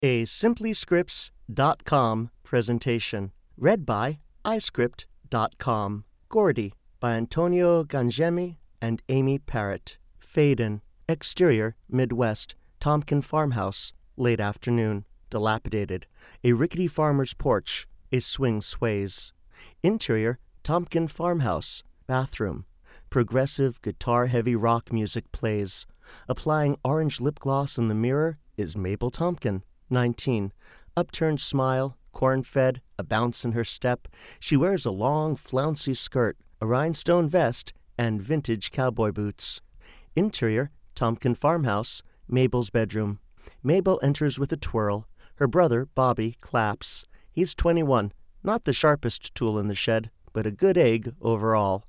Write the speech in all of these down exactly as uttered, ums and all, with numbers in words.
A Simply Scripts dot com presentation. Read by i script dot com. Gordy by Antonio Gangemi and Amy Parrott. Fade in. Exterior, Midwest. Tompkin farmhouse. Late afternoon. Dilapidated. A rickety farmer's porch. A swing sways. Interior, Tompkin farmhouse. Bathroom. Progressive, guitar-heavy rock music plays. Applying orange lip gloss in the mirror is Mabel Tompkin, nineteen. Upturned smile, corn-fed, a bounce in her step. She wears a long, flouncy skirt, a rhinestone vest, and vintage cowboy boots. Interior, Tompkin farmhouse, Mabel's bedroom. Mabel enters with a twirl. Her brother, Bobby, claps. He's twenty-one, not the sharpest tool in the shed, but a good egg overall.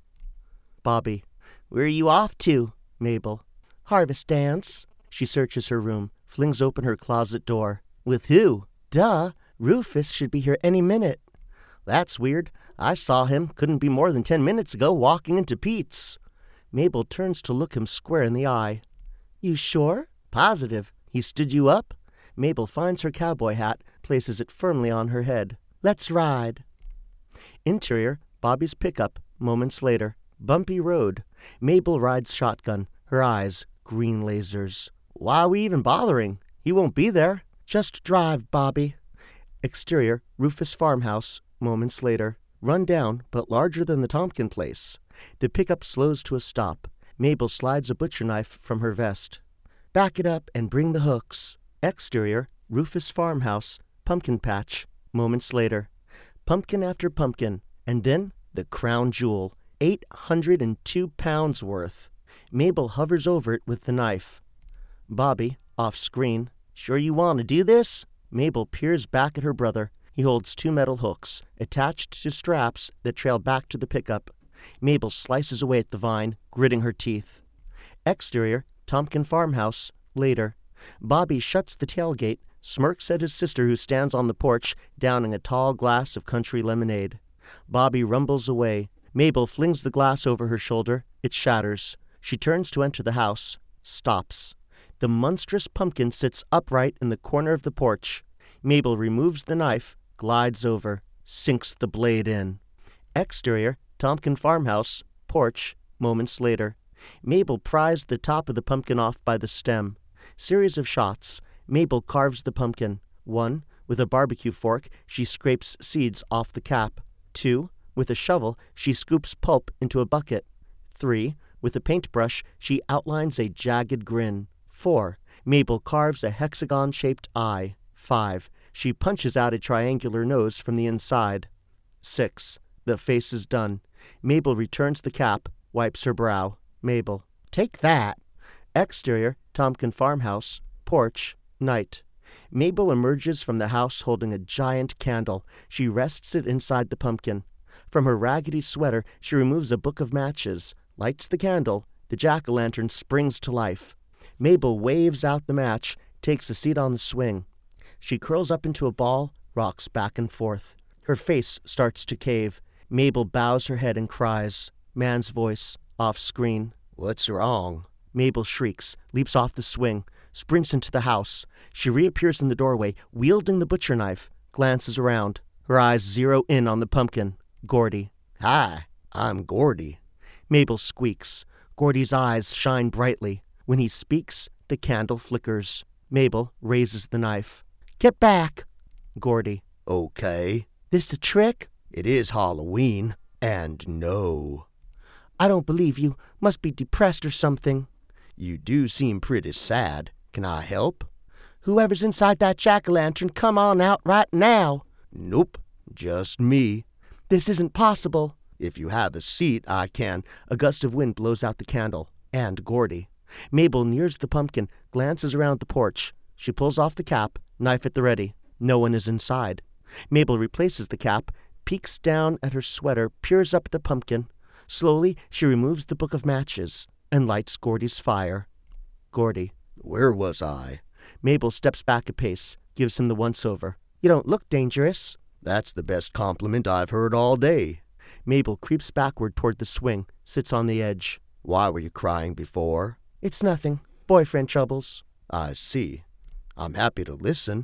Bobby. Where are you off to? Mabel. Harvest dance. She searches her room, flings open her closet door. With who? Duh, Rufus should be here any minute. That's weird. I saw him, couldn't be more than ten minutes ago, walking into Pete's. Mabel turns to look him square in the eye. You sure? Positive. He stood you up? Mabel finds her cowboy hat, places it firmly on her head. Let's ride. Interior, Bobby's pickup, moments later. Bumpy road. Mabel rides shotgun, her eyes green lasers. Why are we even bothering? He won't be there. Just drive, Bobby. Exterior, Rufus farmhouse, moments later. Run down, but larger than the Tompkin place. The pickup slows to a stop. Mabel slides a butcher knife from her vest. Back it up and bring the hooks. Exterior, Rufus farmhouse, pumpkin patch, moments later. Pumpkin after pumpkin, and then the crown jewel, eight hundred two pounds worth. Mabel hovers over it with the knife. Bobby, off screen. Sure you want to do this? Mabel peers back at her brother. He holds two metal hooks, attached to straps that trail back to the pickup. Mabel slices away at the vine, gritting her teeth. Exterior, Tompkin farmhouse, later. Bobby shuts the tailgate, smirks at his sister who stands on the porch, downing a tall glass of country lemonade. Bobby rumbles away. Mabel flings the glass over her shoulder. It shatters. She turns to enter the house. Stops. The monstrous pumpkin sits upright in the corner of the porch. Mabel removes the knife, glides over, sinks the blade in. Exterior, Tompkin farmhouse, porch, moments later. Mabel pries the top of the pumpkin off by the stem. Series of shots. Mabel carves the pumpkin. One, with a barbecue fork, she scrapes seeds off the cap. Two, with a shovel, she scoops pulp into a bucket. Three, with a paintbrush, she outlines a jagged grin. Four, Mabel carves a hexagon-shaped eye. Five, she punches out a triangular nose from the inside. Six, the face is done. Mabel returns the cap, wipes her brow. Mabel. Take that. Exterior, Tompkin farmhouse, porch, night. Mabel emerges from the house holding a giant candle. She rests it inside the pumpkin. From her raggedy sweater, she removes a book of matches, lights the candle. The jack-o'-lantern springs to life. Mabel waves out the match, takes a seat on the swing. She curls up into a ball, rocks back and forth. Her face starts to cave. Mabel bows her head and cries. Man's voice, off screen. What's wrong? Mabel shrieks, leaps off the swing, sprints into the house. She reappears in the doorway, wielding the butcher knife, glances around. Her eyes zero in on the pumpkin. Gordy. Hi, I'm Gordy. Mabel squeaks. Gordy's eyes shine brightly. When he speaks, the candle flickers. Mabel raises the knife. Get back! Gordy. Okay. This a trick? It is Halloween. And no. I don't believe you. Must be depressed or something. You do seem pretty sad. Can I help? Whoever's inside that jack-o'-lantern, come on out right now. Nope, just me. This isn't possible. If you have a seat, I can. A gust of wind blows out the candle. And Gordy. Mabel nears the pumpkin, glances around the porch. She pulls off the cap, knife at the ready. No one is inside. Mabel replaces the cap, peeks down at her sweater, peers up at the pumpkin. Slowly, she removes the book of matches and lights Gordy's fire. Gordy. Where was I? Mabel steps back a pace, gives him the once-over. You don't look dangerous. That's the best compliment I've heard all day. Mabel creeps backward toward the swing, sits on the edge. Why were you crying before? It's nothing. Boyfriend troubles. I see. I'm happy to listen.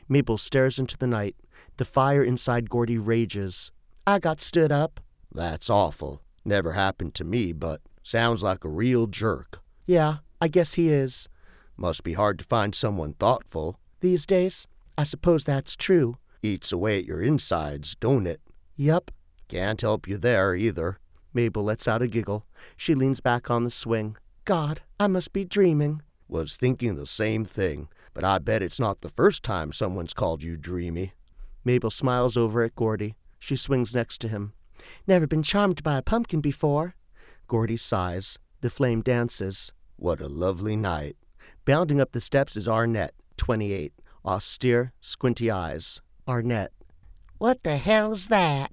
Mabel stares into the night. The fire inside Gordy rages. I got stood up. That's awful. Never happened to me, but sounds like a real jerk. Yeah, I guess he is. Must be hard to find someone thoughtful. These days, I suppose that's true. Eats away at your insides, don't it? Yup. Can't help you there, either. Mabel lets out a giggle. She leans back on the swing. God, I must be dreaming. Was thinking the same thing, but I bet it's not the first time someone's called you dreamy. Mabel smiles over at Gordy. She swings next to him. Never been charmed by a pumpkin before. Gordy sighs. The flame dances. What a lovely night. Bounding up the steps is Arnett, twenty-eight. Austere, squinty eyes. Arnett. What the hell's that?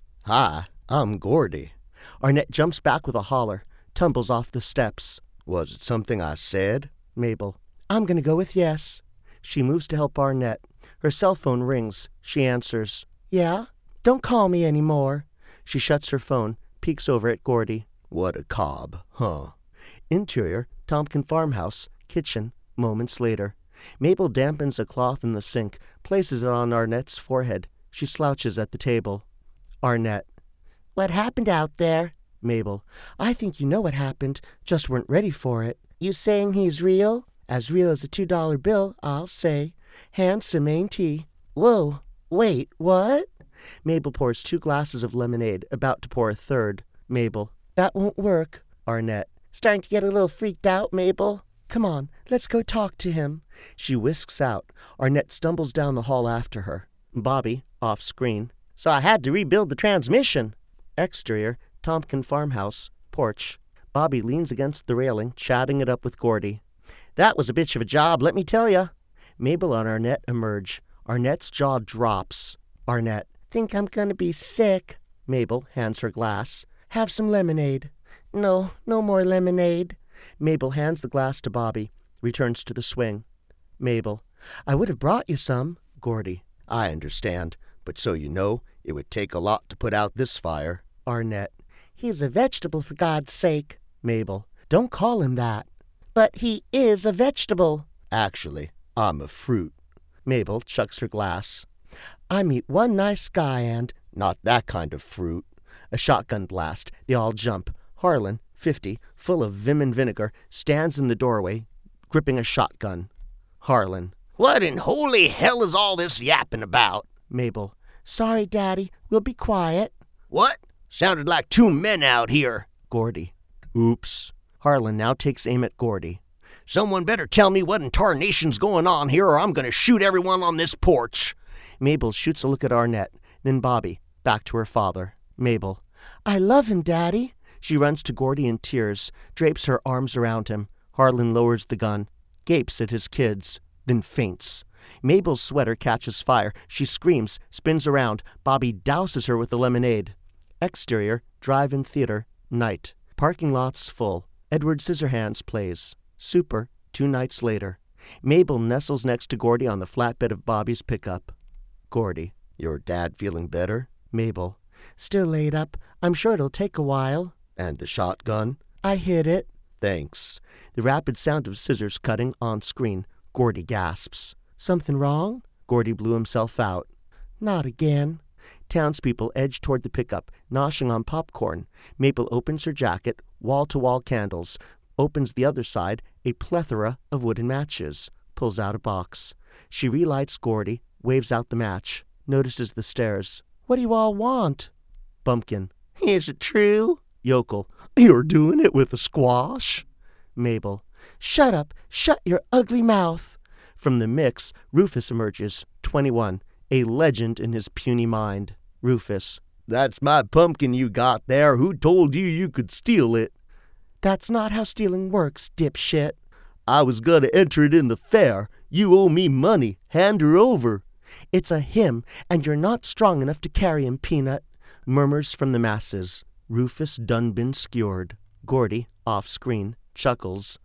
Hi, I'm Gordy. Arnett jumps back with a holler, tumbles off the steps. Was it something I said? Mabel. I'm gonna go with yes. She moves to help Arnett. Her cell phone rings. She answers. Yeah? Don't call me anymore. She shuts her phone, peeks over at Gordy. What a cob, huh? Interior, Tompkin farmhouse, kitchen, moments later. Mabel dampens a cloth in the sink, places it on Arnett's forehead. She slouches at the table. Arnett. What happened out there? Mabel. I think you know what happened, just weren't ready for it. You saying he's real? As real as a two-dollar bill, I'll say. Handsome, ain't he? Whoa, wait, what? Mabel pours two glasses of lemonade, about to pour a third. Mabel. That won't work. Arnett. Starting to get a little freaked out, Mabel. Come on, let's go talk to him. She whisks out. Arnett stumbles down the hall after her. Bobby, off screen. So I had to rebuild the transmission. Exterior, Tompkin farmhouse, porch. Bobby leans against the railing, chatting it up with Gordy. That was a bitch of a job, let me tell ya. Mabel and Arnett emerge. Arnett's jaw drops. Arnett. Think I'm gonna be sick. Mabel hands her glass. Have some lemonade. No, no more lemonade. Mabel hands the glass to Bobby. Returns to the swing. Mabel. I would have brought you some. Gordy. I understand, but so you know, it would take a lot to put out this fire. Arnett. He's a vegetable, for God's sake. Mabel. Don't call him that. But he is a vegetable. Actually, I'm a fruit. Mabel chucks her glass. I meet one nice guy and... Not that kind of fruit. A shotgun blast. They all jump. Harlan, fifty, full of vim and vinegar, stands in the doorway, gripping a shotgun. Harlan. What in holy hell is all this yapping about? Mabel. Sorry, Daddy. We'll be quiet. What? Sounded like two men out here. Gordy. Oops. Harlan now takes aim at Gordy. Someone better tell me what in tarnation's going on here, or I'm going to shoot everyone on this porch. Mabel shoots a look at Arnett, then Bobby, back to her father. Mabel. I love him, Daddy. She runs to Gordy in tears, drapes her arms around him. Harlan lowers the gun, gapes at his kids, then faints. Mabel's sweater catches fire. She screams, spins around. Bobby douses her with the lemonade. Exterior, drive-in theater, night. Parking lots full. Edward Scissorhands plays. Super, two nights later. Mabel nestles next to Gordy on the flatbed of Bobby's pickup. Gordy. Your dad feeling better? Mabel. Still laid up. I'm sure it'll take a while. And the shotgun? I hid it. Thanks. The rapid sound of scissors cutting on screen. Gordy gasps. Something wrong? Gordy blew himself out. Not again. Townspeople edge toward the pickup, noshing on popcorn. Mabel opens her jacket, wall-to-wall candles, opens the other side, a plethora of wooden matches, pulls out a box. She relights Gordy, waves out the match, notices the stares. What do you all want? Bumpkin. Is it true? Yokel. You're doing it with a squash? Mabel. Shut up! Shut your ugly mouth! From the mix, Rufus emerges, twenty-one, a legend in his puny mind. Rufus. That's my pumpkin you got there. Who told you you could steal it? That's not how stealing works, dipshit. I was gonna enter it in the fair. You owe me money. Hand her over. It's a him, and you're not strong enough to carry him, Peanut. Murmurs from the masses. Rufus done been skewered. Gordy, off screen, chuckles.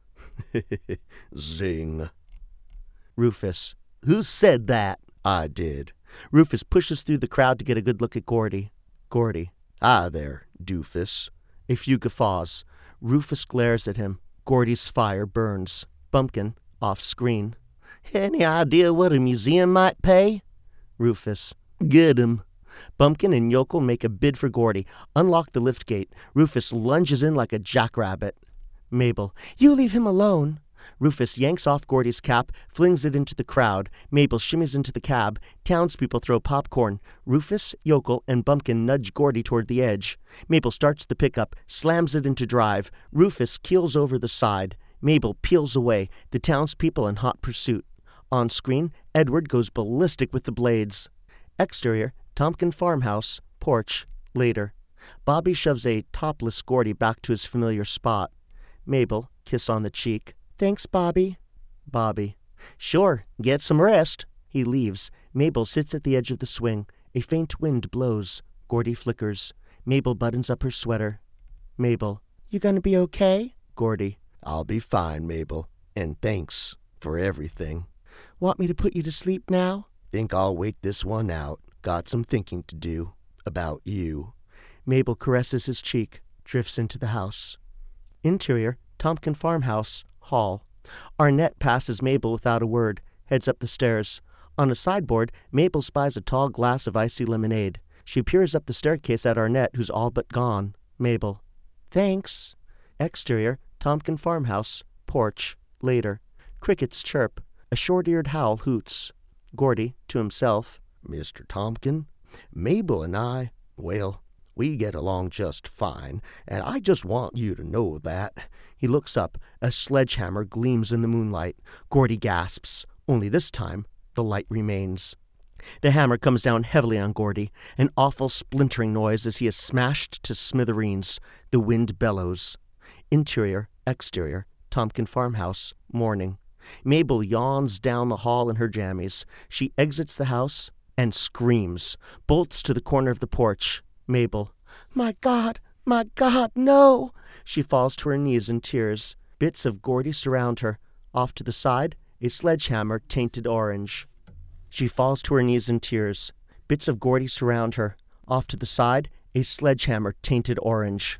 Zing. Rufus. Who said that? I did. Rufus pushes through the crowd to get a good look at Gordy. Gordy. Hi there, doofus. A few guffaws. Rufus glares at him. Gordy's fire burns. Bumpkin, off screen. Any idea what a museum might pay? Rufus. Get him. Bumpkin and Yokel make a bid for Gordy. Unlock the lift gate. Rufus lunges in like a jackrabbit. Mabel. You leave him alone. Rufus yanks off Gordy's cap, flings it into the crowd. Mabel shimmies into the cab. Townspeople throw popcorn. Rufus, Yokel, and Bumpkin nudge Gordy toward the edge. Mabel starts the pickup, slams it into drive. Rufus keels over the side. Mabel peels away, the townspeople in hot pursuit. On screen, Edward goes ballistic with the blades. Exterior, Tompkin farmhouse, porch, later. Bobby shoves a topless Gordy back to his familiar spot. Mabel, kiss on the cheek. Thanks, Bobby. Bobby. Sure, get some rest. He leaves. Mabel sits at the edge of the swing. A faint wind blows. Gordy flickers. Mabel buttons up her sweater. Mabel. You gonna be okay? Gordy. I'll be fine, Mabel. And thanks for everything. Want me to put you to sleep now? Think I'll wait this one out. Got some thinking to do. About you. Mabel caresses his cheek. Drifts into the house. Interior, Tompkin farmhouse, hall. Arnett passes Mabel without a word, heads up the stairs. On a sideboard, Mabel spies a tall glass of icy lemonade. She peers up the staircase at Arnett, who's all but gone. Mabel. Thanks. Exterior, Tompkin farmhouse, porch, later. Crickets chirp. A short-eared howl hoots. Gordy, to himself. Mister Tompkin, Mabel and I, well, we get along just fine, and I just want you to know that. He looks up. A sledgehammer gleams in the moonlight. Gordy gasps. Only this time, the light remains. The hammer comes down heavily on Gordy, an awful splintering noise as he is smashed to smithereens. The wind bellows. Interior, exterior, Tompkin farmhouse, morning. Mabel yawns down the hall in her jammies. She exits the house and screams, bolts to the corner of the porch. Mabel. My God, my God, no! She falls to her knees in tears. Bits of Gordy surround her. Off to the side, a sledgehammer tainted orange. She falls to her knees in tears. Bits of Gordy surround her. Off to the side, a sledgehammer tainted orange.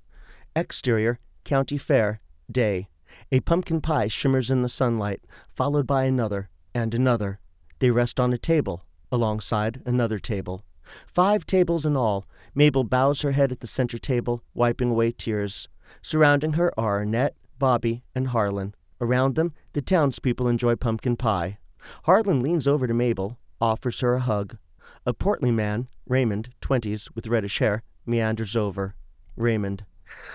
Exterior, county fair, day. A pumpkin pie shimmers in the sunlight, followed by another and another. They rest on a table, alongside another table. Five tables in all. Mabel bows her head at the center table, wiping away tears. Surrounding her are Arnett, Bobby, and Harlan. Around them, the townspeople enjoy pumpkin pie. Harlan leans over to Mabel, offers her a hug. A portly man, Raymond, twenties, with reddish hair, meanders over. Raymond.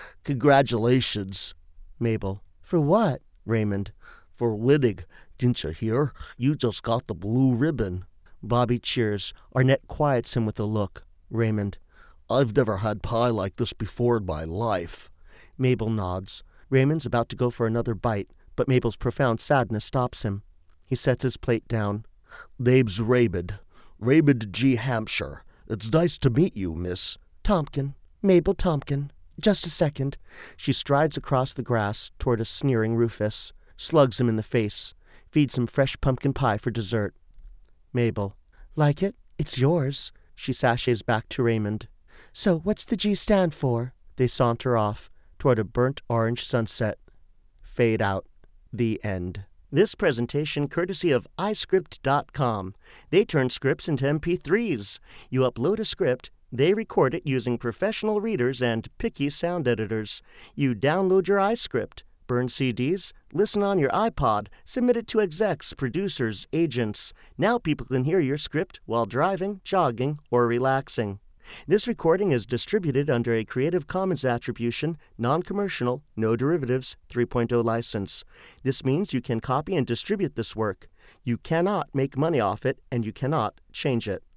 Congratulations. Mabel. For what? Raymond. For winning. Didn't you hear? You just got the blue ribbon. Bobby cheers. Arnett quiets him with a look. Raymond. I've never had pie like this before in my life. Mabel nods. Raymond's about to go for another bite, but Mabel's profound sadness stops him. He sets his plate down. Name's Raymond. Raymond G. Hampshire. It's nice to meet you, miss. Tompkin. Mabel Tompkin. Just a second. She strides across the grass toward a sneering Rufus, slugs him in the face, feeds him fresh pumpkin pie for dessert. Mabel. Like it? It's yours. She sashays back to Raymond. So what's the G stand for? They saunter off toward a burnt orange sunset. Fade out. The end. This presentation courtesy of i script dot com. They turn scripts into M P threes. You upload a script, they record it using professional readers and picky sound editors. You download your iScript, burn C Ds, listen on your iPod, submit it to execs, producers, agents. Now people can hear your script while driving, jogging, or relaxing. This recording is distributed under a Creative Commons Attribution, Non-Commercial, No Derivatives three point oh license. This means you can copy and distribute this work. You cannot make money off it, and you cannot change it.